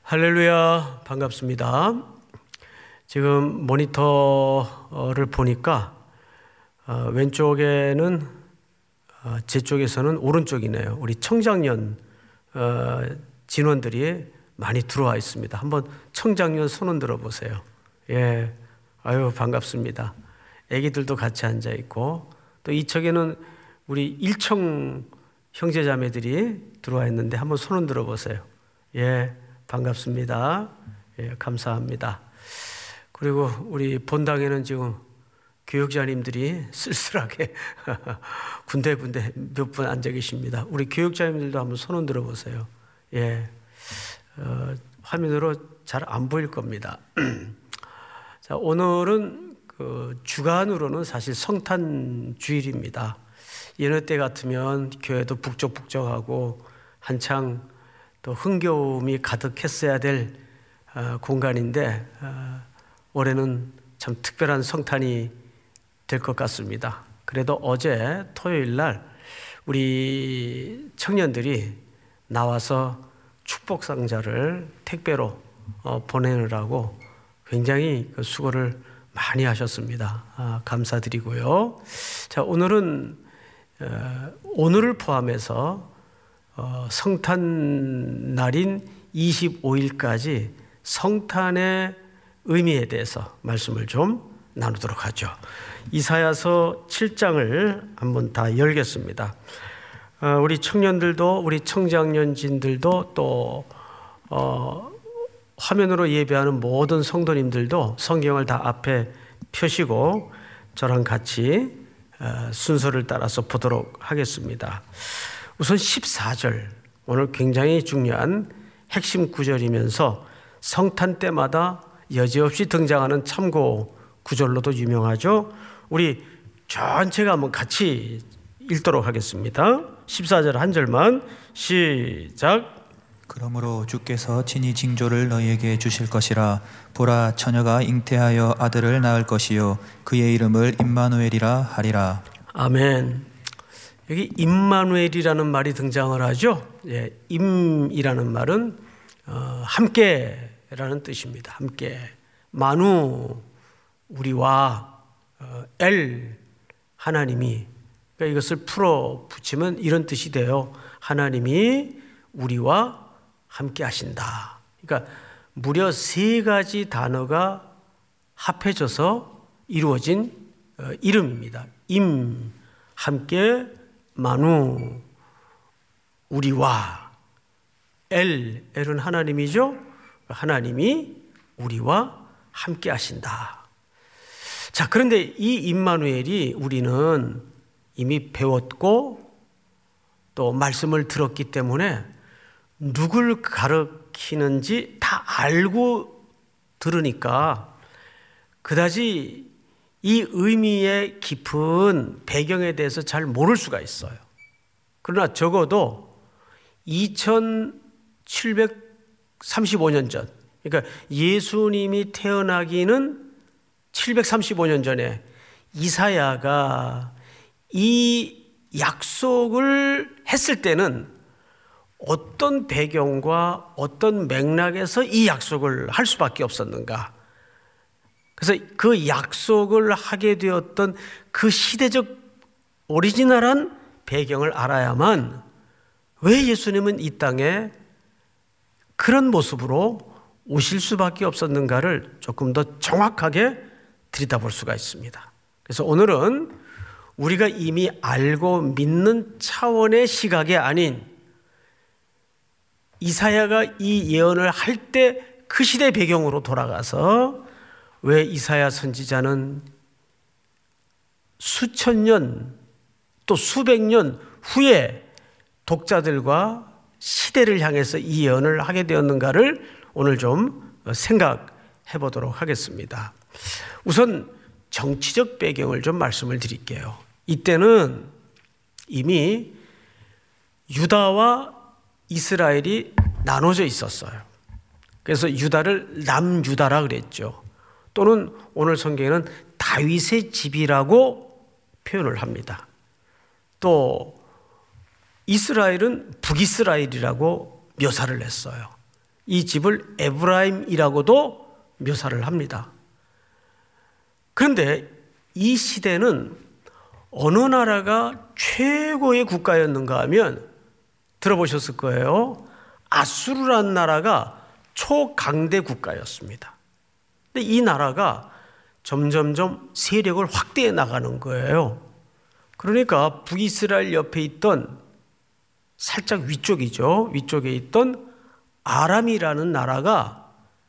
할렐루야, 반갑습니다. 지금 모니터를 보니까 왼쪽에는 제 쪽에서는 오른쪽이네요. 우리 청장년 진원들이 많이 들어와 있습니다. 한번 청장년 손은 들어보세요. 예, 아유 반갑습니다. 애기들도 같이 앉아 있고 또 이쪽에는 우리 일청 형제자매들이 들어와 있는데 한번 손은 들어보세요. 예, 반갑습니다. 예, 감사합니다. 그리고 우리 본당에는 지금 교육자님들이 쓸쓸하게 군데군데 몇 분 앉아 계십니다. 우리 교육자님들도 한번 손을 들어보세요. 예, 화면으로 잘 안 보일 겁니다. 자, 오늘은 주간으로는 사실 성탄 주일입니다. 여느 때 같으면 교회도 북적북적하고 한창 또 흥겨움이 가득했어야 될 공간인데 올해는 참 특별한 성탄이 될 것 같습니다. 그래도 어제 토요일 날 우리 청년들이 나와서 축복 상자를 택배로 보내느라고 굉장히 수고를 많이 하셨습니다. 감사드리고요. 자, 오늘은 오늘을 포함해서 성탄 날인 25일까지 성탄의 의미에 대해서 말씀을 좀 나누도록 하죠. 이사야서 7장을 한번 다 열겠습니다. 우리 청년들도 우리 청장년진들도 또 화면으로 예배하는 모든 성도님들도 성경을 다 앞에 펴시고 저랑 같이 순서를 따라서 보도록 하겠습니다. 우선 14절, 오늘 굉장히 중요한 핵심 구절이면서 성탄 때마다 여지없이 등장하는 참고 구절로도 유명하죠. 우리 전체가 한번 같이 읽도록 하겠습니다. 14절 한 절만 시작. 그러므로 주께서 친히 징조를 너희에게 주실 것이라. 보라, 처녀가 잉태하여 아들을 낳을 것이요 그의 이름을 임마누엘이라 하리라. 아멘. 여기 임마누엘이라는 말이 등장을 하죠. 예, 임이라는 말은 함께라는 뜻입니다. 함께. 마누, 우리와, 엘, 하나님이. 그러니까 이것을 풀어 붙이면 이런 뜻이 돼요. 하나님이 우리와 함께 하신다. 그러니까 무려 3가지 단어가 합해져서 이루어진 이름입니다. 임, 함께, 마누, 우리와, 엘은 하나님이죠. 하나님이 우리와 함께 하신다. 자, 그런데 이 임마누엘이 우리는 이미 배웠고 또 말씀을 들었기 때문에 누굴 가리키는지 다 알고 들으니까 그다지 이 의미의 깊은 배경에 대해서 잘 모를 수가 있어요. 그러나 적어도 2735년 전, 그러니까 예수님이 태어나기는 735년 전에 이사야가 이 약속을 했을 때는 어떤 배경과 어떤 맥락에서 이 약속을 할 수밖에 없었는가? 그래서 그 약속을 하게 되었던 그 시대적 오리지널한 배경을 알아야만 왜 예수님은 이 땅에 그런 모습으로 오실 수밖에 없었는가를 조금 더 정확하게 들여다볼 수가 있습니다. 그래서 오늘은 우리가 이미 알고 믿는 차원의 시각이 아닌 이사야가 이 예언을 할 때 그 시대 배경으로 돌아가서 왜 이사야 선지자는 수천 년 또 수백 년 후에 독자들과 시대를 향해서 이 예언을 하게 되었는가를 오늘 좀 생각해 보도록 하겠습니다. 우선 정치적 배경을 좀 말씀을 드릴게요. 이때는 이미 유다와 이스라엘이 나눠져 있었어요. 그래서 유다를 남유다라 그랬죠. 또는 오늘 성경에는 다윗의 집이라고 표현을 합니다. 또 이스라엘은 북이스라엘이라고 묘사를 했어요. 이 집을 에브라임이라고도 묘사를 합니다. 그런데 이 시대는 어느 나라가 최고의 국가였는가 하면 들어보셨을 거예요. 아수르라는 나라가 초강대 국가였습니다. 근데 이 나라가 점점점 세력을 확대해 나가는 거예요. 그러니까 북이스라엘 옆에 있던 살짝 위쪽이죠. 위쪽에 있던 아람이라는 나라가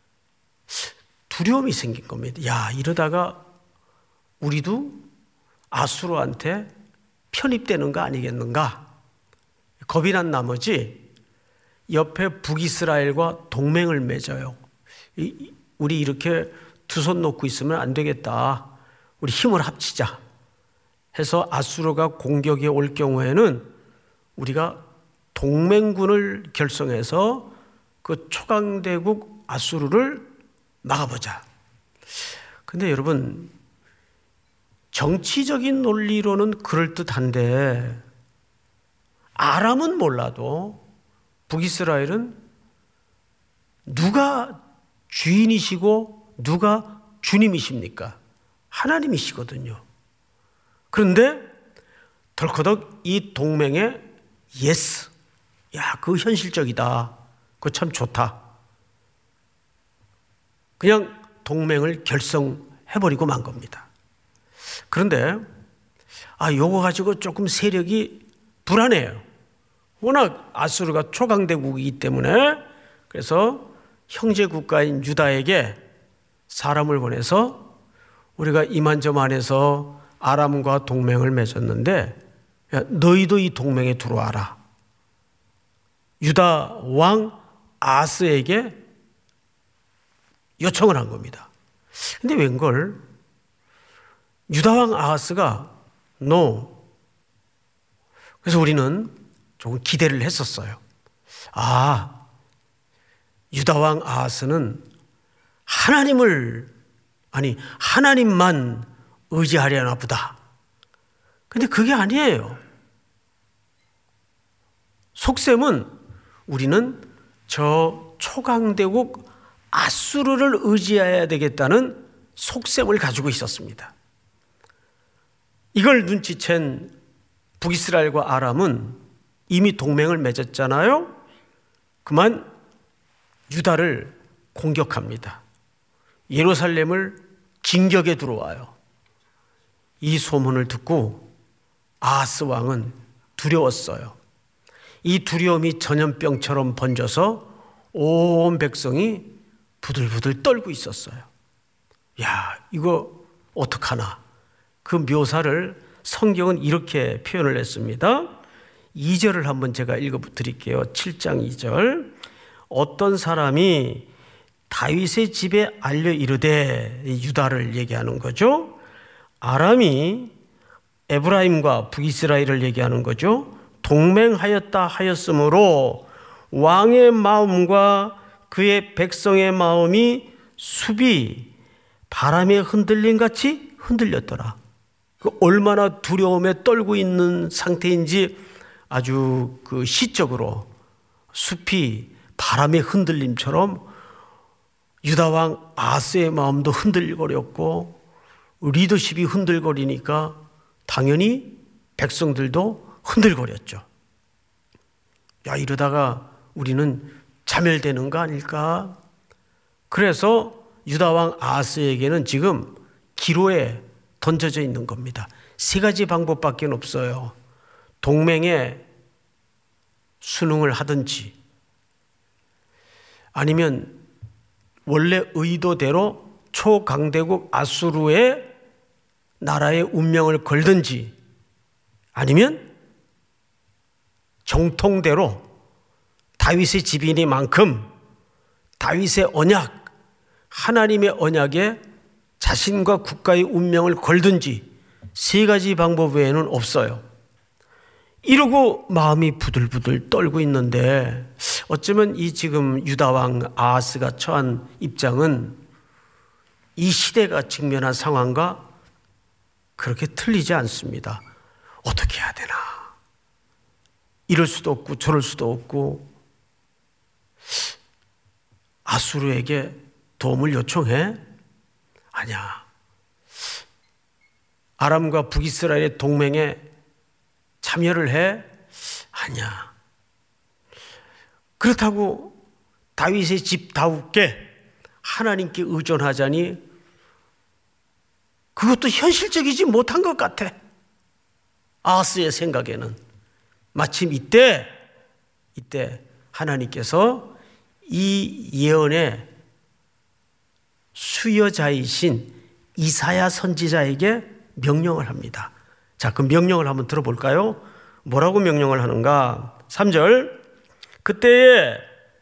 두려움이 생긴 겁니다. 야, 이러다가 우리도 아수르한테 편입되는 거 아니겠는가? 겁이 난 나머지 옆에 북이스라엘과 동맹을 맺어요. 우리 이렇게 두 손 놓고 있으면 안 되겠다. 우리 힘을 합치자 해서 아수르가 공격에 올 경우에는 우리가 동맹군을 결성해서 그 초강대국 아수르를 막아보자. 근데 여러분, 정치적인 논리로는 그럴듯한데 아람은 몰라도 북이스라엘은 누가 주인이시고 누가 주님이십니까? 하나님이시거든요. 그런데 덜커덕 이 동맹에 예스, 야, 그거 현실적이다. 그거 참 좋다. 그냥 동맹을 결성해버리고 만 겁니다. 그런데 요거 가지고 조금 세력이 불안해요. 워낙 아수르가 초강대국이기 때문에. 그래서 형제 국가인 유다에게 사람을 보내서 우리가 이만저만해서 아람과 동맹을 맺었는데 야, 너희도 이 동맹에 들어와라. 유다 왕 아하스에게 요청을 한 겁니다. 근데 웬걸 유다 왕 아하스가 no. 그래서 우리는 조금 기대를 했었어요. 유다 왕 아하스는 하나님만 의지하려나 보다. 근데 그게 아니에요. 속셈은 우리는 저 초강대국 아수르를 의지해야 되겠다는 속셈을 가지고 있었습니다. 이걸 눈치챈 북이스라엘과 아람은 이미 동맹을 맺었잖아요. 그만 유다를 공격합니다. 예루살렘을 진격에 들어와요. 이 소문을 듣고 아하스 왕은 두려웠어요. 이 두려움이 전염병처럼 번져서 온 백성이 부들부들 떨고 있었어요. 야, 이거 어떡하나. 그 묘사를 성경은 이렇게 표현을 했습니다. 2절을 한번 제가 읽어드릴게요. 7장 2절. 어떤 사람이 다윗의 집에 알려 이르되, 유다를 얘기하는 거죠. 아람이 에브라임과 북이스라엘을 얘기하는 거죠. 동맹하였다 하였으므로 왕의 마음과 그의 백성의 마음이 숲이 바람에 흔들림 같이 흔들렸더라. 얼마나 두려움에 떨고 있는 상태인지 아주 그 시적으로 숲이 바람의 흔들림처럼 유다 왕 아하스의 마음도 흔들거렸고 리더십이 흔들거리니까 당연히 백성들도 흔들거렸죠. 야, 이러다가 우리는 자멸되는 거 아닐까? 그래서 유다 왕 아하스에게는 지금 기로에 던져져 있는 겁니다. 세 가지 방법밖에 없어요. 동맹에 순응을 하든지 아니면 원래 의도대로 초강대국 아수르의 나라의 운명을 걸든지 아니면 정통대로 다윗의 집이니만큼 다윗의 언약, 하나님의 언약에 자신과 국가의 운명을 걸든지 세 가지 방법 외에는 없어요. 이러고 마음이 부들부들 떨고 있는데 어쩌면 이 지금 유다 왕 아하스가 처한 입장은 이 시대가 직면한 상황과 그렇게 틀리지 않습니다. 어떻게 해야 되나? 이럴 수도 없고 저럴 수도 없고 아수르에게 도움을 요청해? 아니야. 아람과 북이스라엘의 동맹에 참여를 해? 아니야. 그렇다고 다윗의 집 다윗께 하나님께 의존하자니 그것도 현실적이지 못한 것 같아. 아하스의 생각에는. 마침 이때 하나님께서 이 예언의 수여자이신 이사야 선지자에게 명령을 합니다. 자, 그 명령을 한번 들어볼까요? 뭐라고 명령을 하는가? 3절. 그때에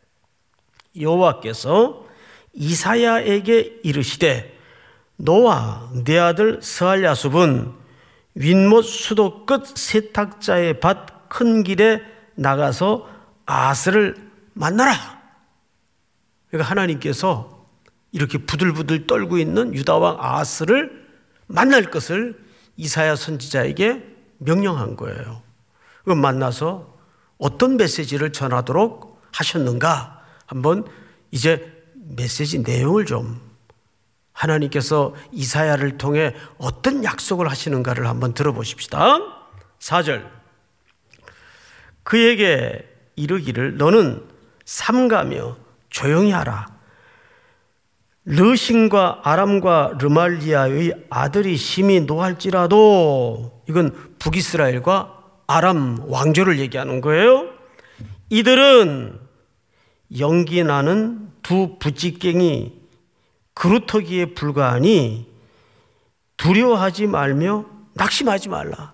여호와께서 이사야에게 이르시되 너와 네 아들 스알야숲은 윗못 수도 끝 세탁자의 밭 큰 길에 나가서 아하스를 만나라. 그러니까 하나님께서 이렇게 부들부들 떨고 있는 유다왕 아하스를 만날 것을 이사야 선지자에게 명령한 거예요. 그럼 만나서 어떤 메시지를 전하도록 하셨는가? 한번 이제 메시지 내용을 좀 하나님께서 이사야를 통해 어떤 약속을 하시는가를 한번 들어보십시다. 4절. 그에게 이르기를 너는 삼가며 조용히 하라. 르신과 아람과 르말리아의 아들이 심히 노할지라도, 이건 북이스라엘과 아람 왕조를 얘기하는 거예요. 이들은 연기 나는 두 부찌깽이 그루터기에 불과하니 두려워하지 말며 낙심하지 말라.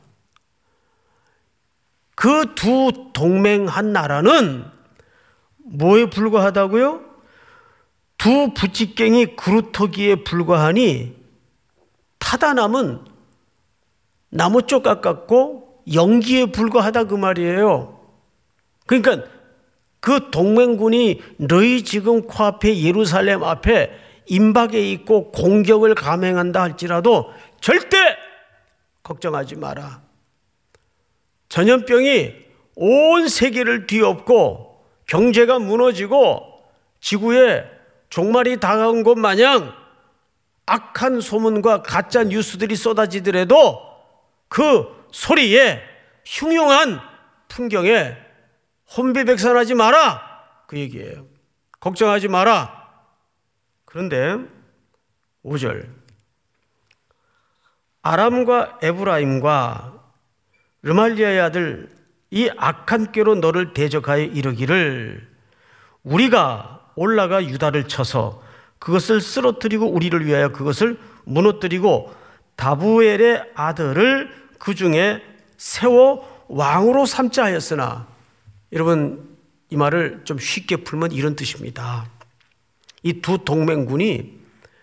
그 두 동맹한 나라는 뭐에 불과하다고요? 두 부찌깽이 그루터기에 불과하니 타다남은 나무 쪽 가깝고 연기에 불과하다 그 말이에요. 그러니까 그 동맹군이 너희 지금 코앞에 예루살렘 앞에 임박해 있고 공격을 감행한다 할지라도 절대 걱정하지 마라. 전염병이 온 세계를 뒤엎고 경제가 무너지고 지구에 종말이 다가온 것 마냥 악한 소문과 가짜 뉴스들이 쏟아지더라도 그 소리에 흉흉한 풍경에 혼비백산하지 마라 그 얘기예요. 걱정하지 마라. 그런데 5절 아람과 에브라임과 르말리아의 아들 이 악한 꾀로 너를 대적하여 이르기를 우리가 올라가 유다를 쳐서 그것을 쓰러뜨리고 우리를 위하여 그것을 무너뜨리고 다부엘의 아들을 그 중에 세워 왕으로 삼자 하였으나, 여러분 이 말을 좀 쉽게 풀면 이런 뜻입니다. 이 두 동맹군이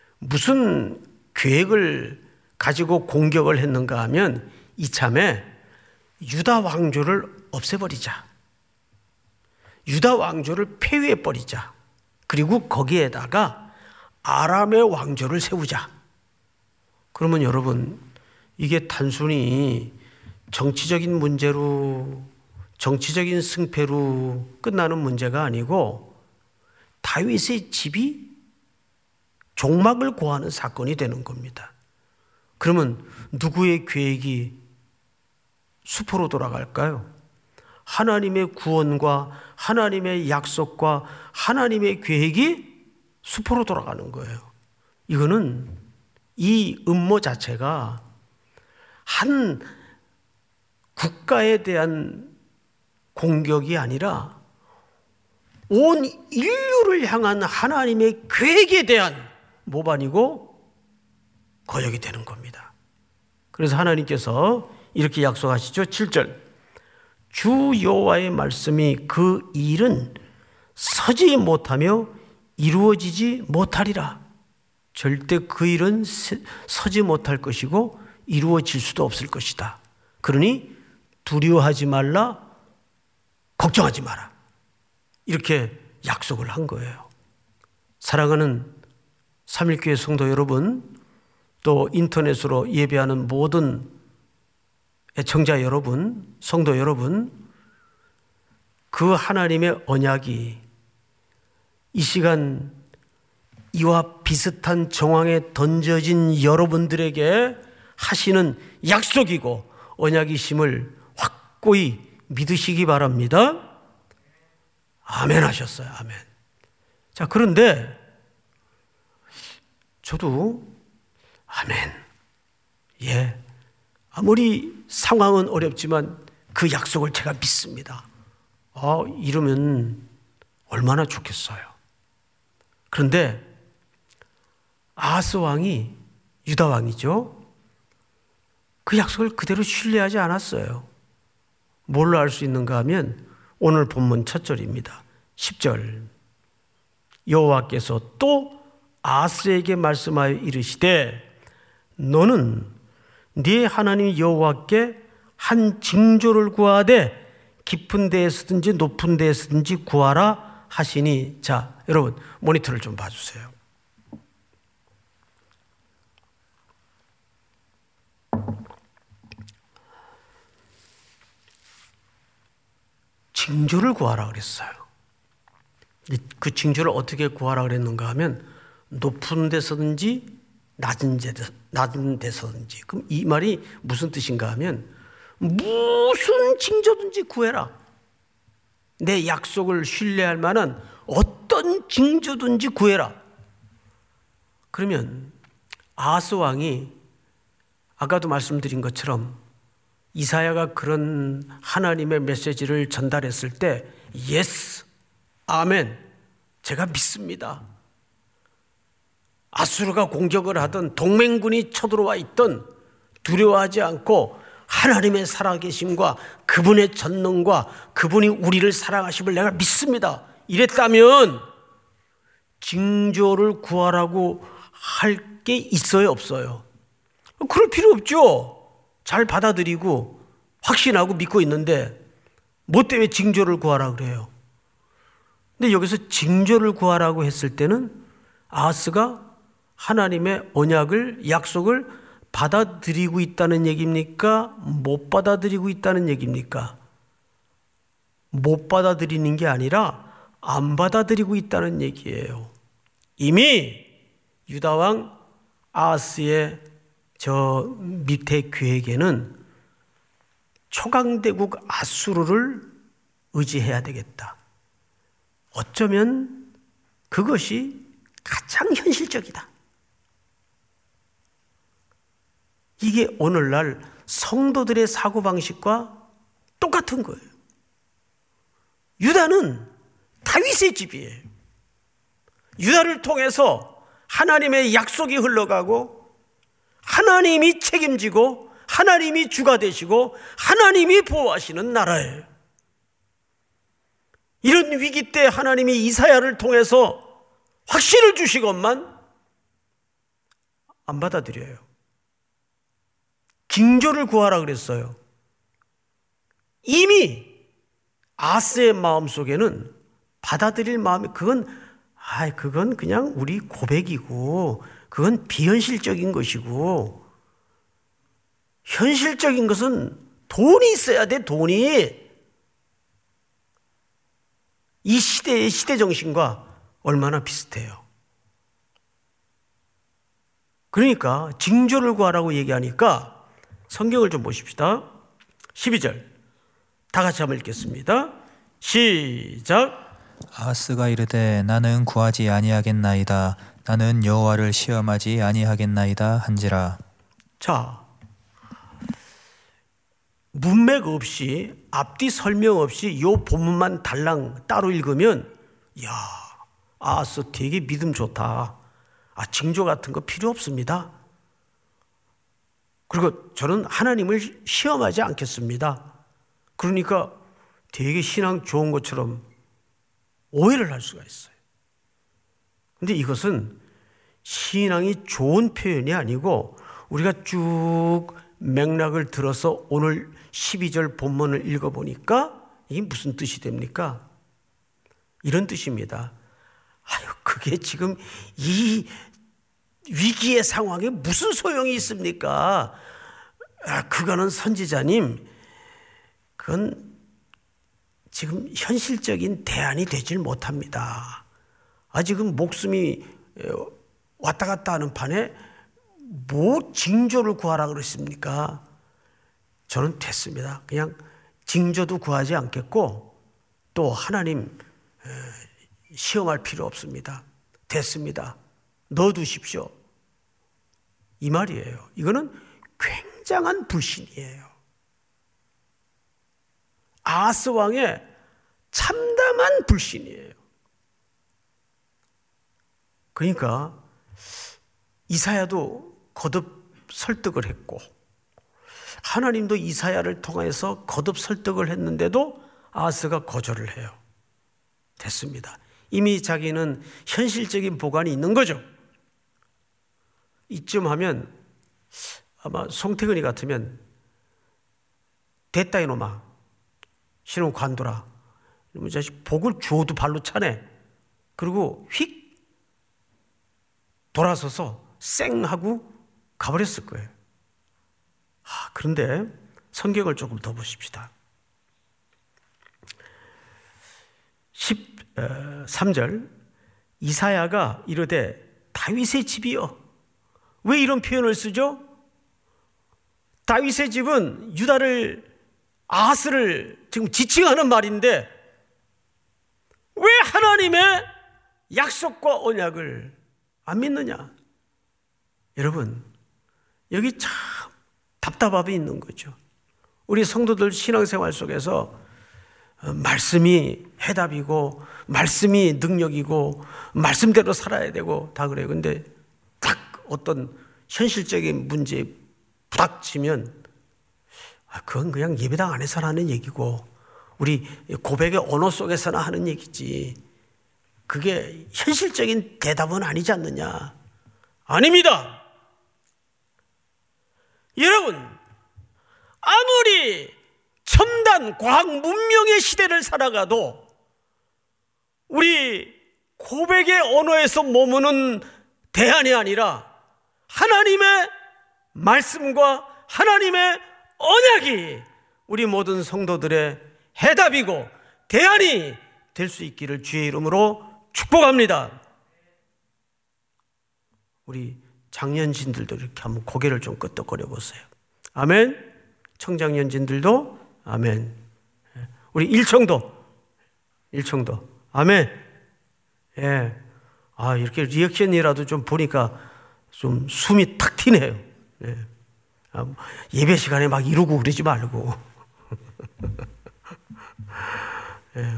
무슨 계획을 가지고 공격을 했는가 하면 이참에 유다 왕조를 없애버리자. 유다 왕조를 폐위해버리자. 그리고 거기에다가 아람의 왕조를 세우자. 그러면 여러분 이게 단순히 정치적인 문제로 정치적인 승패로 끝나는 문제가 아니고 다윗의 집이 종막을 고하는 사건이 되는 겁니다. 그러면 누구의 계획이 수포로 돌아갈까요? 하나님의 구원과 하나님의 약속과 하나님의 계획이 수포로 돌아가는 거예요. 이거는 이 음모 자체가 한 국가에 대한 공격이 아니라 온 인류를 향한 하나님의 계획에 대한 모반이고 거역이 되는 겁니다. 그래서 하나님께서 이렇게 약속하시죠. 7절 주 여호와의 말씀이 그 일은 서지 못하며 이루어지지 못하리라. 절대 그 일은 서지 못할 것이고 이루어질 수도 없을 것이다. 그러니 두려워하지 말라, 걱정하지 마라. 이렇게 약속을 한 거예요. 사랑하는 삼일교회 성도 여러분, 또 인터넷으로 예배하는 모든 애청자 여러분, 성도 여러분, 그 하나님의 언약이 이 시간 이와 비슷한 정황에 던져진 여러분들에게 하시는 약속이고 언약이심을 확고히 믿으시기 바랍니다. 아멘 하셨어요. 아멘. 자, 그런데 저도 아멘. 예. 아무리 상황은 어렵지만 그 약속을 제가 믿습니다. 이러면 얼마나 좋겠어요. 그런데 아하스 왕이, 유다 왕이죠. 그 약속을 그대로 신뢰하지 않았어요. 뭘로 알 수 있는가 하면 오늘 본문 첫 절입니다. 10절. 여호와께서 또 아하스에게 말씀하여 이르시되 너는 네 하나님 여호와께 한 징조를 구하되 깊은 데에서든지 높은 데에서든지 구하라 하시니. 자, 여러분 모니터를 좀 봐주세요. 징조를 구하라 그랬어요. 그 징조를 어떻게 구하라 그랬는가 하면 높은 데서든지 낮은 데서든지. 그럼 이 말이 무슨 뜻인가 하면 무슨 징조든지 구해라. 내 약속을 신뢰할 만한 어떤 징조든지 구해라. 그러면 아하스 왕이 아까도 말씀드린 것처럼 이사야가 그런 하나님의 메시지를 전달했을 때 예스, 아멘, 제가 믿습니다. 아수르가 공격을 하던 동맹군이 쳐들어와 있던 두려워하지 않고 하나님의 살아계심과 그분의 전능과 그분이 우리를 사랑하심을 내가 믿습니다. 이랬다면 징조를 구하라고 할 게 있어요, 없어요? 그럴 필요 없죠. 잘 받아들이고 확신하고 믿고 있는데 뭐 때문에 징조를 구하라 그래요? 근데 여기서 징조를 구하라고 했을 때는 아하스가 하나님의 언약을, 약속을 받아들이고 있다는 얘기입니까? 못 받아들이고 있다는 얘기입니까? 못 받아들이는 게 아니라 안 받아들이고 있다는 얘기예요. 이미 유다왕 아하스의 저 밑에 계획에는 초강대국 아수르를 의지해야 되겠다. 어쩌면 그것이 가장 현실적이다. 이게 오늘날 성도들의 사고방식과 똑같은 거예요. 유다는 다윗의 집이에요. 유다를 통해서 하나님의 약속이 흘러가고 하나님이 책임지고 하나님이 주가 되시고 하나님이 보호하시는 나라예요. 이런 위기 때 하나님이 이사야를 통해서 확신을 주시건만 안 받아들여요. 징조를 구하라 그랬어요. 이미 아하스의 마음속에는 받아들일 마음이 그건 그냥 우리 고백이고 그건 비현실적인 것이고 현실적인 것은 돈이 있어야 돼. 돈이. 이 시대의 시대정신과 얼마나 비슷해요. 그러니까 징조를 구하라고 얘기하니까 성경을 좀 보십시다. 12절 다 같이 한번 읽겠습니다. 시작. 아하스가 이르되 나는 구하지 아니하겠나이다. 나는 여호와를 시험하지 아니하겠나이다 한지라. 자, 문맥 없이 앞뒤 설명 없이 이 본문만 달랑 따로 읽으면 야, 아하스 되게 믿음 좋다. 징조 같은 거 필요 없습니다. 그리고 저는 하나님을 시험하지 않겠습니다. 그러니까 되게 신앙 좋은 것처럼 오해를 할 수가 있어요. 근데 이것은 신앙이 좋은 표현이 아니고 우리가 쭉 맥락을 들어서 오늘 12절 본문을 읽어보니까 이게 무슨 뜻이 됩니까? 이런 뜻입니다. 그게 지금 이 위기의 상황에 무슨 소용이 있습니까? 그거는 선지자님, 그건 지금 현실적인 대안이 되질 못합니다. 지금 목숨이 왔다 갔다 하는 판에 뭐 징조를 구하라 그러십니까? 저는 됐습니다. 그냥 징조도 구하지 않겠고 또 하나님 시험할 필요 없습니다. 됐습니다. 넣어두십시오. 이 말이에요. 이거는 굉장한 불신이에요. 아하스 왕의 참담한 불신이에요. 그러니까 이사야도 거듭 설득을 했고 하나님도 이사야를 통해서 거듭 설득을 했는데도 아하스가 거절을 해요. 됐습니다. 이미 자기는 현실적인 보관이 있는 거죠. 이쯤 하면 아마 송태근이 같으면 됐다 이놈아, 신혼 관둬라. 이놈의 자식 복을 주어도 발로 차네. 그리고 휙 돌아서서 쌩 하고 가버렸을 거예요. 그런데 성경을 조금 더 보십시다. 13절 이사야가 이르되 다윗의 집이여. 왜 이런 표현을 쓰죠? 다윗의 집은 유다를 아하스를 지금 지칭하는 말인데 왜 하나님의 약속과 언약을 안 믿느냐? 여러분, 여기 참 답답함이 있는 거죠. 우리 성도들 신앙생활 속에서 말씀이 해답이고 말씀이 능력이고 말씀대로 살아야 되고 다 그래요. 근데 딱 어떤 현실적인 문제에 부닥치면 그건 그냥 예배당 안에서나 하는 얘기고 우리 고백의 언어 속에서나 하는 얘기지 그게 현실적인 대답은 아니지 않느냐? 아닙니다. 여러분, 아무리 첨단 과학 문명의 시대를 살아가도 우리 고백의 언어에서 머무는 대안이 아니라 하나님의 말씀과 하나님의 언약이 우리 모든 성도들의 해답이고 대안이 될 수 있기를 주의 이름으로 축복합니다. 우리 장년진들도 이렇게 한번 고개를 좀 끄덕거려 보세요. 아멘. 청장년진들도 아멘. 우리 일청도 아멘. 예. 이렇게 리액션이라도 좀 보니까 좀 숨이 탁 튀네요. 예. 예배 시간에 막 이러고 그러지 말고. 예.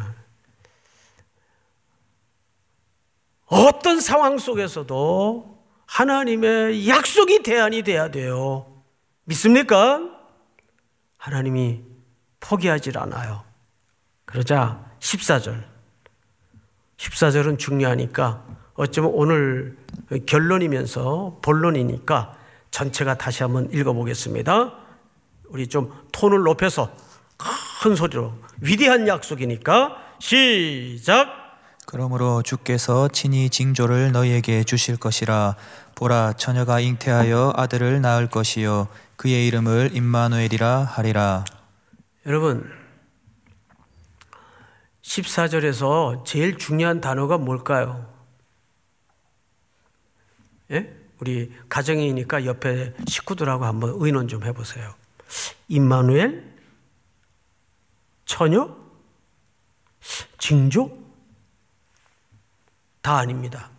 어떤 상황 속에서도 하나님의 약속이 대안이 돼야 돼요. 믿습니까? 하나님이 포기하지 않아요. 그러자 14절은 중요하니까 어쩌면 오늘 결론이면서 본론이니까 전체가 다시 한번 읽어보겠습니다. 우리 좀 톤을 높여서 큰 소리로 위대한 약속이니까 시작. 그러므로 주께서 친히 징조를 너희에게 주실 것이라. 보라, 처녀가 잉태하여 아들을 낳을 것이요 그의 이름을 임마누엘이라 하리라. 여러분, 14절에서 제일 중요한 단어가 뭘까요? 예? 우리 가정이니까 옆에 식구들하고 한번 의논 좀 해보세요. 임마누엘? 처녀? 징조? 다 아닙니다.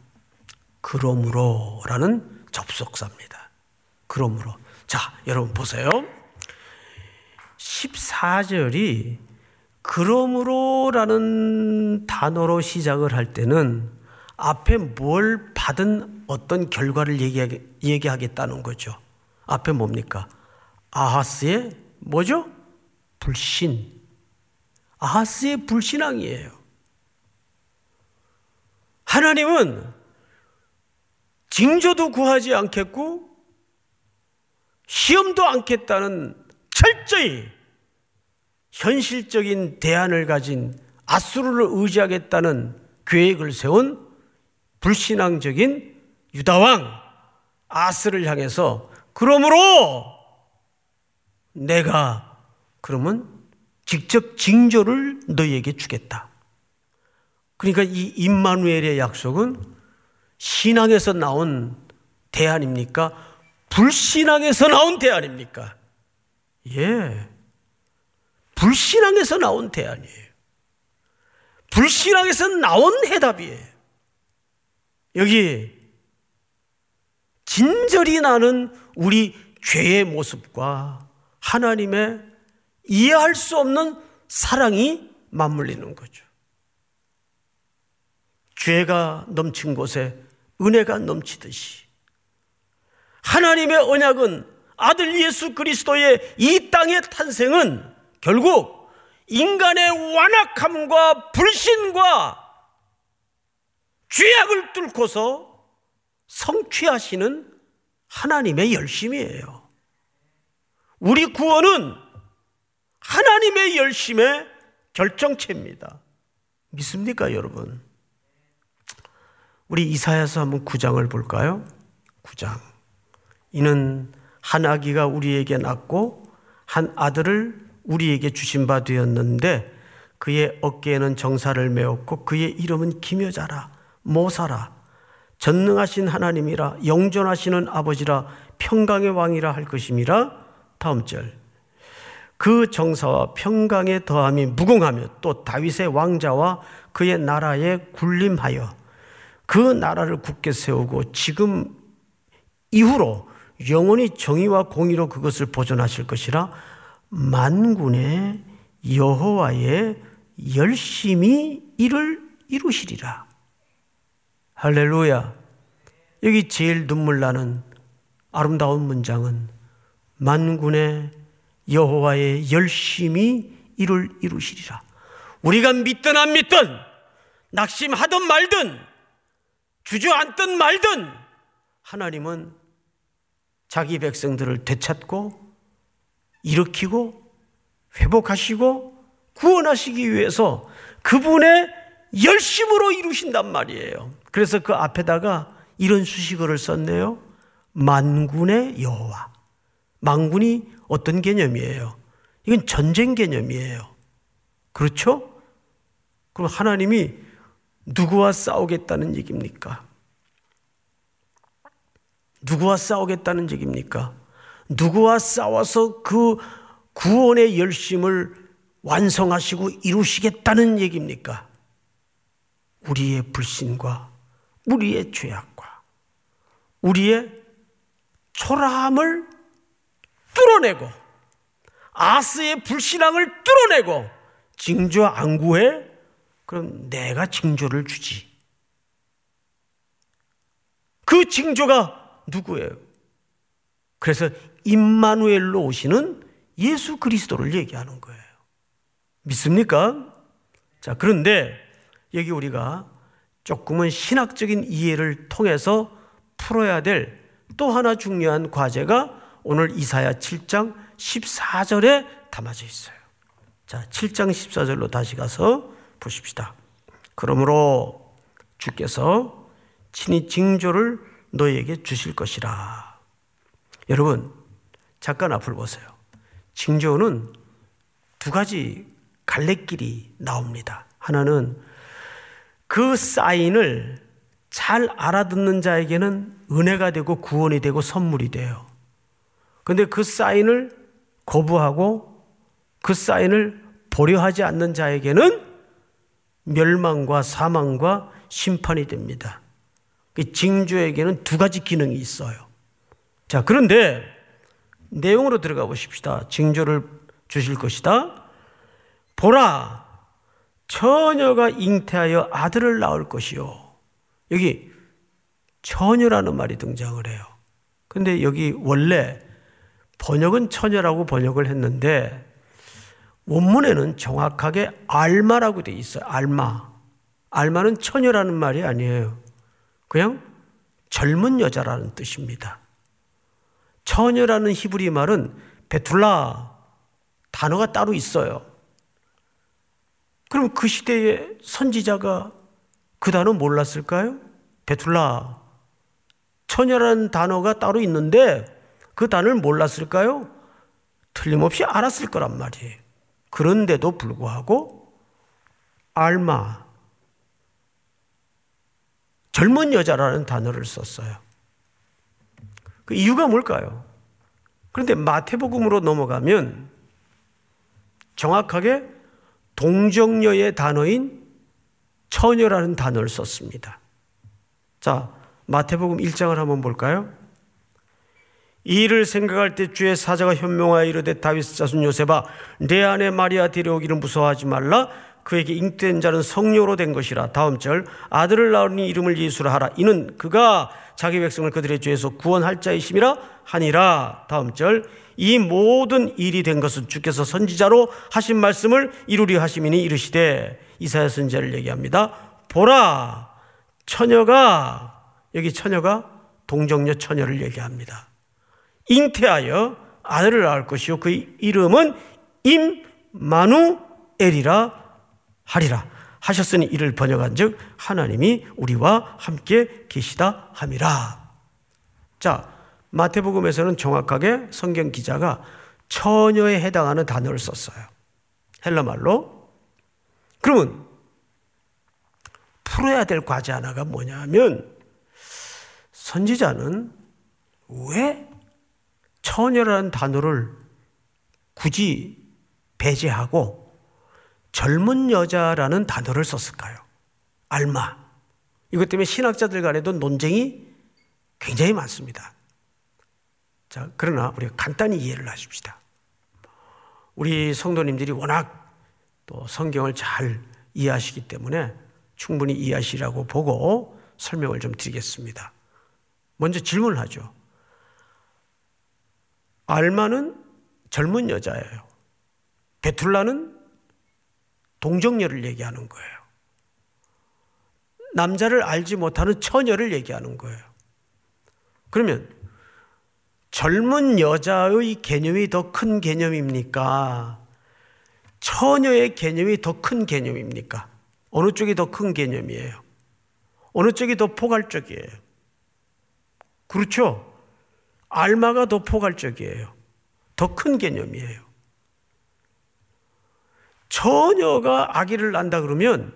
그러므로라는 접속사입니다. 그러므로. 자, 여러분 보세요. 14절이 그러므로라는 단어로 시작을 할 때는 앞에 뭘 받은 어떤 결과를 얘기하겠다는 거죠. 앞에 뭡니까? 아하스의 뭐죠? 불신. 아하스의 불신앙이에요. 하나님은 징조도 구하지 않겠고 시험도 않겠다는 철저히 현실적인 대안을 가진 아수르를 의지하겠다는 계획을 세운 불신앙적인 유다왕 아스를 향해서 그러므로 내가 그러면 직접 징조를 너희에게 주겠다. 그러니까 이 임마누엘의 약속은 신앙에서 나온 대안입니까? 불신앙에서 나온 대안입니까? 예. 불신앙에서 나온 대안이에요. 불신앙에서 나온 해답이에요. 여기 진절이 나는 우리 죄의 모습과 하나님의 이해할 수 없는 사랑이 맞물리는 거죠. 죄가 넘친 곳에 은혜가 넘치듯이 하나님의 언약은 아들 예수 그리스도의 이 땅의 탄생은 결국 인간의 완악함과 불신과 죄악을 뚫고서 성취하시는 하나님의 열심이에요. 우리 구원은 하나님의 열심의 결정체입니다. 믿습니까, 여러분? 우리 이사야서 한번 9장을 볼까요? 9장. 이는 한 아기가 우리에게 낳고 한 아들을 우리에게 주신 바 되었는데 그의 어깨에는 정사를 메었고 그의 이름은 기묘자라 모사라 전능하신 하나님이라 영존하시는 아버지라 평강의 왕이라 할 것임이라. 다음 절. 그 정사와 평강의 더함이 무궁하며 또 다윗의 왕자와 그의 나라에 군림하여 그 나라를 굳게 세우고 지금 이후로 영원히 정의와 공의로 그것을 보존하실 것이라. 만군의 여호와의 열심히 이를 이루시리라. 할렐루야. 여기 제일 눈물 나는 아름다운 문장은 만군의 여호와의 열심히 이를 이루시리라. 우리가 믿든 안 믿든 낙심하든 말든 주저앉든 말든 하나님은 자기 백성들을 되찾고 일으키고 회복하시고 구원하시기 위해서 그분의 열심으로 이루신단 말이에요. 그래서 그 앞에다가 이런 수식어를 썼네요. 만군의 여호와. 만군이 어떤 개념이에요? 이건 전쟁 개념이에요. 그렇죠? 그럼 하나님이 누구와 싸우겠다는 얘기입니까? 누구와 싸우겠다는 얘기입니까? 누구와 싸워서 그 구원의 열심을 완성하시고 이루시겠다는 얘기입니까? 우리의 불신과 우리의 죄악과 우리의 초라함을 뚫어내고 아스의 불신앙을 뚫어내고 징조 안 구해? 그럼 내가 징조를 주지. 그 징조가 누구예요? 그래서 임마누엘로 오시는 예수 그리스도를 얘기하는 거예요. 믿습니까? 자, 그런데 여기 우리가 조금은 신학적인 이해를 통해서 풀어야 될 또 하나 중요한 과제가 오늘 이사야 7장 14절에 담아져 있어요. 자, 7장 14절로 다시 가서 보십시다. 그러므로 주께서 친히 징조를 너희에게 주실 것이라. 여러분, 잠깐 앞을 보세요. 징조는 두 가지 갈래길이 나옵니다. 하나는 그 사인을 잘 알아듣는 자에게는 은혜가 되고 구원이 되고 선물이 돼요. 그런데 그 사인을 거부하고 그 사인을 보려하지 않는 자에게는 멸망과 사망과 심판이 됩니다. 징조에게는 두 가지 기능이 있어요. 자, 그런데 내용으로 들어가 보십시다. 징조를 주실 것이다. 보라, 처녀가 잉태하여 아들을 낳을 것이요. 여기 처녀라는 말이 등장을 해요. 근데 여기 원래 번역은 처녀라고 번역을 했는데 원문에는 정확하게 알마라고 돼 있어요. 알마. 알마는 처녀라는 말이 아니에요. 그냥 젊은 여자라는 뜻입니다. 처녀라는 히브리 말은 베툴라 단어가 따로 있어요. 그럼 그 시대의 선지자가 그 단어 몰랐을까요? 베툴라, 처녀라는 단어가 따로 있는데 그 단어를 몰랐을까요? 틀림없이 알았을 거란 말이에요. 그런데도 불구하고 알마, 젊은 여자라는 단어를 썼어요. 그 이유가 뭘까요? 그런데 마태복음으로 넘어가면 정확하게 동정녀의 단어인 처녀라는 단어를 썼습니다. 자, 마태복음 1장을 한번 볼까요? 이 일을 생각할 때 주의 사자가 현명하여 이르되 다윗 자손 요셉아 내 아내 마리아 데려오기를 무서워하지 말라. 그에게 잉태된 자는 성령으로 된 것이라. 다음 절 아들을 낳으니 이름을 예수라 하라. 이는 그가 자기 백성을 그들의 죄에서 구원할 자이심이라 하니라. 다음 절 이 모든 일이 된 것은 주께서 선지자로 하신 말씀을 이루려 하심이니 이르시되. 이사야 선지자를 얘기합니다. 보라 처녀가, 여기 처녀가 동정녀 처녀를 얘기합니다. 잉태하여 아들을 낳을 것이요 그 이름은 임마누엘이라 하리라 하셨으니 이를 번역한 즉 하나님이 우리와 함께 계시다 함이라. 자, 마태복음에서는 정확하게 성경 기자가 처녀에 해당하는 단어를 썼어요. 헬라말로. 그러면 풀어야 될 과제 하나가 뭐냐면 선지자는 왜 처녀라는 단어를 굳이 배제하고 젊은 여자라는 단어를 썼을까요? 알마. 이것 때문에 신학자들 간에도 논쟁이 굉장히 많습니다. 자, 그러나 우리가 간단히 이해를 하십시다. 우리 성도님들이 워낙 또 성경을 잘 이해하시기 때문에 충분히 이해하시라고 보고 설명을 좀 드리겠습니다. 먼저 질문을 하죠. 알마는 젊은 여자예요. 베툴라는 동정녀를 얘기하는 거예요. 남자를 알지 못하는 처녀를 얘기하는 거예요. 그러면 젊은 여자의 개념이 더 큰 개념입니까? 처녀의 개념이 더 큰 개념입니까? 어느 쪽이 더 큰 개념이에요? 어느 쪽이 더 포괄적이에요? 그렇죠? 알마가 더 포괄적이에요. 더 큰 개념이에요. 처녀가 아기를 낳는다 그러면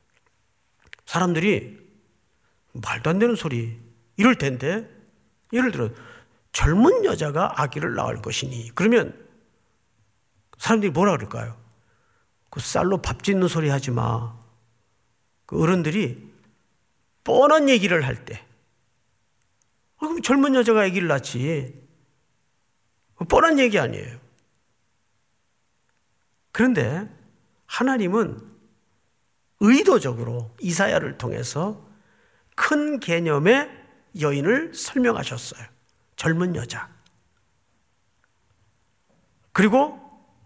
사람들이 말도 안 되는 소리 이럴 텐데, 예를 들어 젊은 여자가 아기를 낳을 것이니 그러면 사람들이 뭐라 그럴까요? 그 쌀로 밥 짓는 소리 하지 마. 그 어른들이 뻔한 얘기를 할 때 그럼 젊은 여자가 아기를 낳지. 뻔한 얘기 아니에요. 그런데 하나님은 의도적으로 이사야를 통해서 큰 개념의 여인을 설명하셨어요. 젊은 여자. 그리고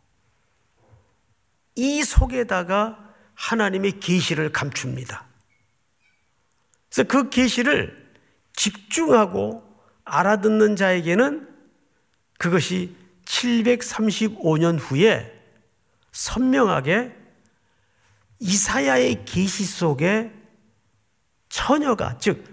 이 속에다가 하나님의 계시를 감춥니다. 그래서 그 계시를 집중하고 알아듣는 자에게는 그것이 735년 후에 선명하게 이사야의 계시 속에 처녀가, 즉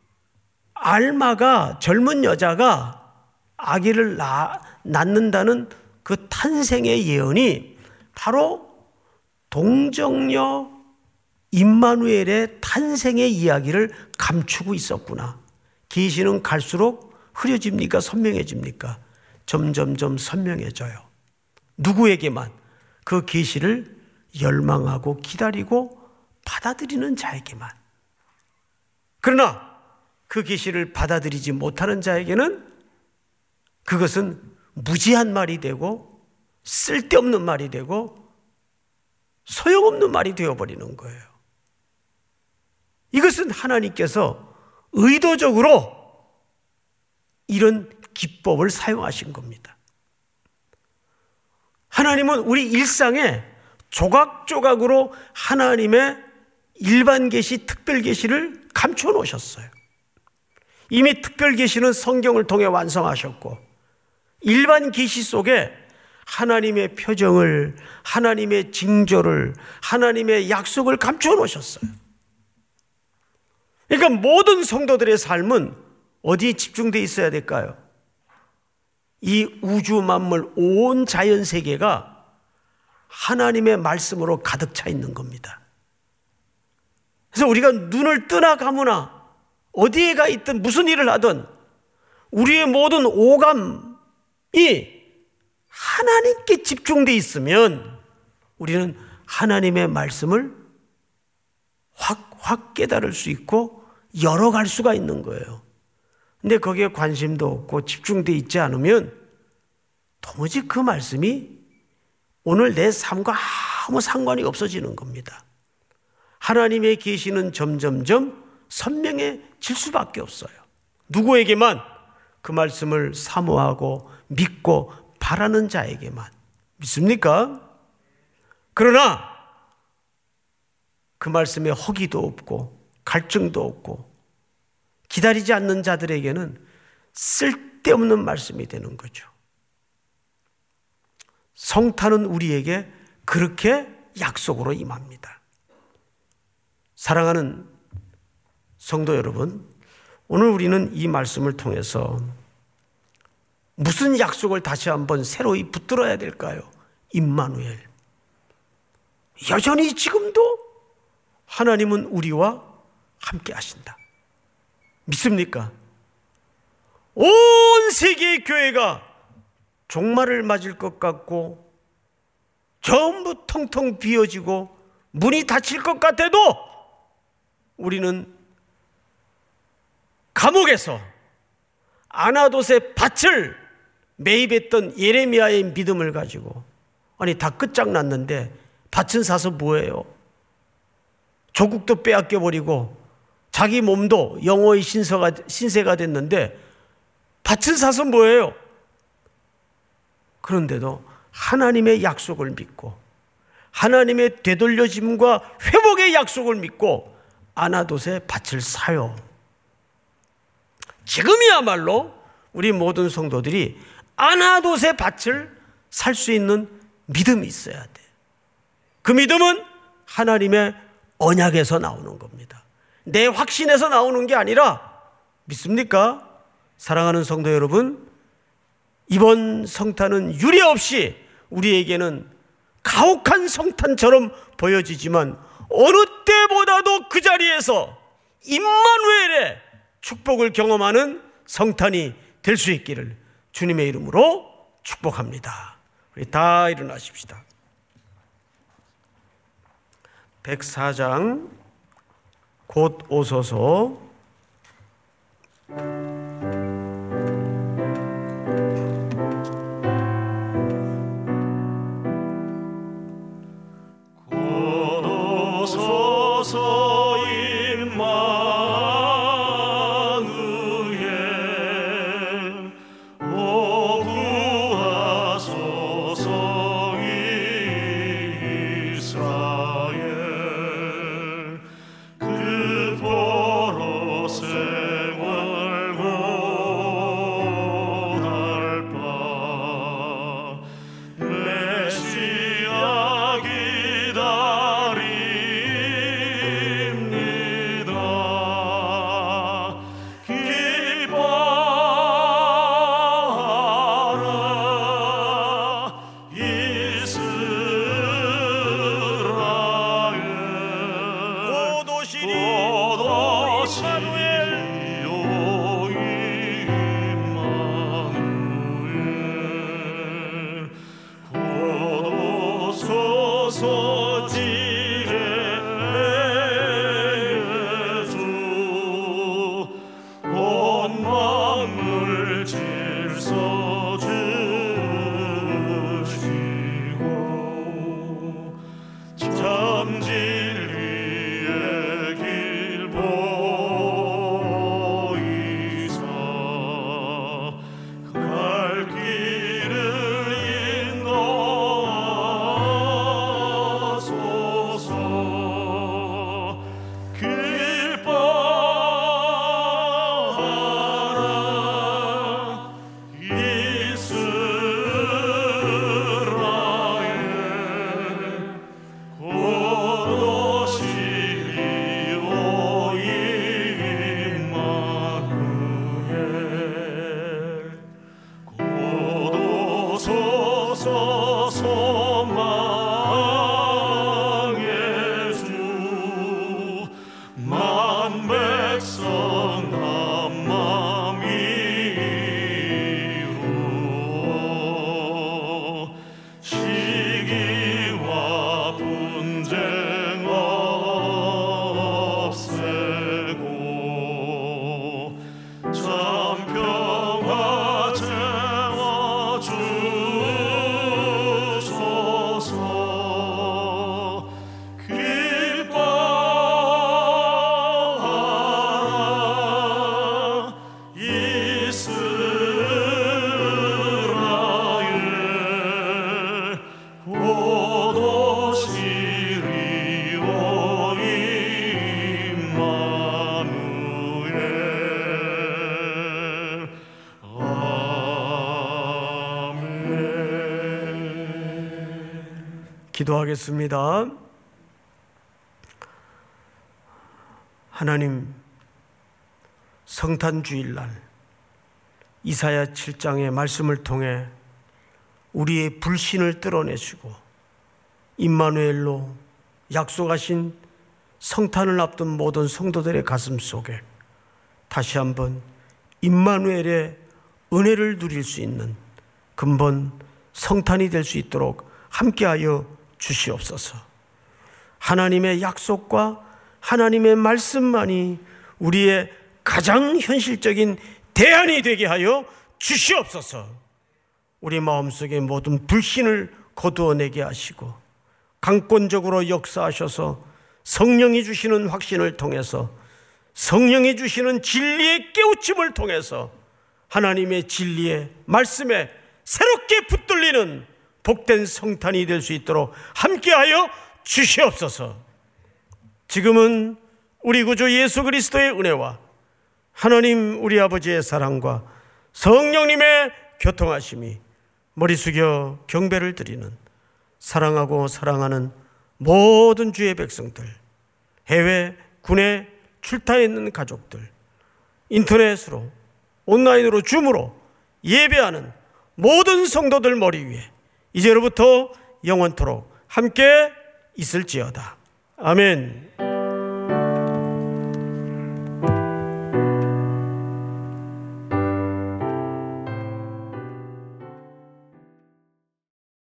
알마가, 젊은 여자가 아기를 낳는다는 그 탄생의 예언이 바로 동정녀 임마누엘의 탄생의 이야기를 감추고 있었구나. 계시는 갈수록 흐려집니까? 선명해집니까? 점점점 선명해져요. 누구에게만? 그 계시를 열망하고 기다리고 받아들이는 자에게만. 그러나 그 계시를 받아들이지 못하는 자에게는 그것은 무지한 말이 되고 쓸데없는 말이 되고 소용없는 말이 되어버리는 거예요. 이것은 하나님께서 의도적으로 이런 기법을 사용하신 겁니다. 하나님은 우리 일상에 조각조각으로 하나님의 일반 계시, 특별 계시를 감춰 놓으셨어요. 이미 특별 계시는 성경을 통해 완성하셨고 일반 계시 속에 하나님의 표정을, 하나님의 징조를, 하나님의 약속을 감춰 놓으셨어요. 그러니까 모든 성도들의 삶은 어디에 집중되어 있어야 될까요? 이 우주 만물 온 자연 세계가 하나님의 말씀으로 가득 차 있는 겁니다. 그래서 우리가 눈을 뜨나 감으나 어디에가 있든 무슨 일을 하든 우리의 모든 오감이 하나님께 집중되어 있으면 우리는 하나님의 말씀을 확 깨달을 수 있고 열어갈 수가 있는 거예요. 근데 거기에 관심도 없고 집중되어 있지 않으면 도무지 그 말씀이 오늘 내 삶과 아무 상관이 없어지는 겁니다. 하나님의 계시는 점점점 선명해질 수밖에 없어요. 누구에게만? 그 말씀을 사모하고 믿고 바라는 자에게만. 믿습니까? 그러나 그 말씀에 허기도 없고 갈증도 없고 기다리지 않는 자들에게는 쓸데없는 말씀이 되는 거죠. 성탄은 우리에게 그렇게 약속으로 임합니다. 사랑하는 성도 여러분, 오늘 우리는 이 말씀을 통해서 무슨 약속을 다시 한번 새로이 붙들어야 될까요? 임마누엘. 여전히 지금도 하나님은 우리와 함께 하신다. 믿습니까? 온 세계의 교회가 종말을 맞을 것 같고 전부 텅텅 비어지고 문이 닫힐 것 같아도 우리는 감옥에서 아나돗의 밭을 매입했던 예레미야의 믿음을 가지고, 아니 다 끝장났는데 밭은 사서 뭐예요? 조국도 빼앗겨버리고 자기 몸도 영호의 신세가 됐는데 밭은 사서 뭐예요? 그런데도 하나님의 약속을 믿고 하나님의 되돌려짐과 회복의 약속을 믿고 아나돗의 밭을 사요. 지금이야말로 우리 모든 성도들이 아나돗의 밭을 살 수 있는 믿음이 있어야 돼. 그 믿음은 하나님의 언약에서 나오는 겁니다. 내 확신에서 나오는 게 아니라, 믿습니까? 사랑하는 성도 여러분, 이번 성탄은 유례없이 우리에게는 가혹한 성탄처럼 보여지지만 어느 때보다도 그 자리에서 임마누엘의 축복을 경험하는 성탄이 될 수 있기를 주님의 이름으로 축복합니다. 우리 다 일어나십시다. 104장 곧 오소서. 그 보러 기도하겠습니다. 하나님, 성탄 주일날 이사야 7장의 말씀을 통해 우리의 불신을 뚫어내시고 임마누엘로 약속하신 성탄을 앞둔 모든 성도들의 가슴 속에 다시 한번 임마누엘의 은혜를 누릴 수 있는 근본 성탄이 될 수 있도록 함께하여 주시옵소서. 하나님의 약속과 하나님의 말씀만이 우리의 가장 현실적인 대안이 되게 하여 주시옵소서. 우리 마음속에 모든 불신을 거두어내게 하시고 강권적으로 역사하셔서 성령이 주시는 확신을 통해서, 성령이 주시는 진리의 깨우침을 통해서 하나님의 진리의 말씀에 새롭게 붙들리는 복된 성탄이 될 수 있도록 함께하여 주시옵소서. 지금은 우리 구주 예수 그리스도의 은혜와 하나님 우리 아버지의 사랑과 성령님의 교통하심이 머리 숙여 경배를 드리는 사랑하고 사랑하는 모든 주의 백성들, 해외, 군에 출타해 있는 가족들, 인터넷으로, 온라인으로, 줌으로 예배하는 모든 성도들 머리 위에 이제로부터 영원토록 함께 있을지어다. 아멘.